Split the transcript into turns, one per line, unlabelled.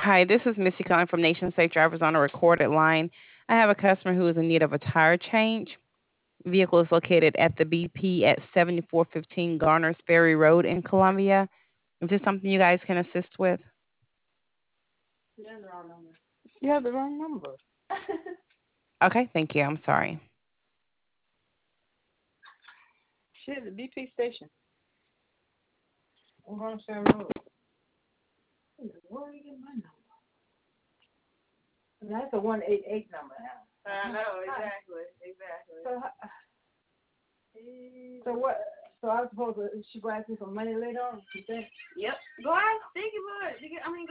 Hi, this is Missy calling from Nation Safe Drivers on a recorded line. I have a customer who is in need of a tire change. Vehicle is located at the BP at 7415 Garners Ferry Road in Columbia. Is this something you guys can assist with?
You have the wrong number.
You have the wrong number.
Okay, thank you. I'm sorry.
Shit, the BP station. I'm going to San Road. Where are you getting my number? That's a 188 number now.
I know, exactly.
So what? So I was supposed to, she go ask me for money later on, you think?
Yep. Go ask Stinky Bud.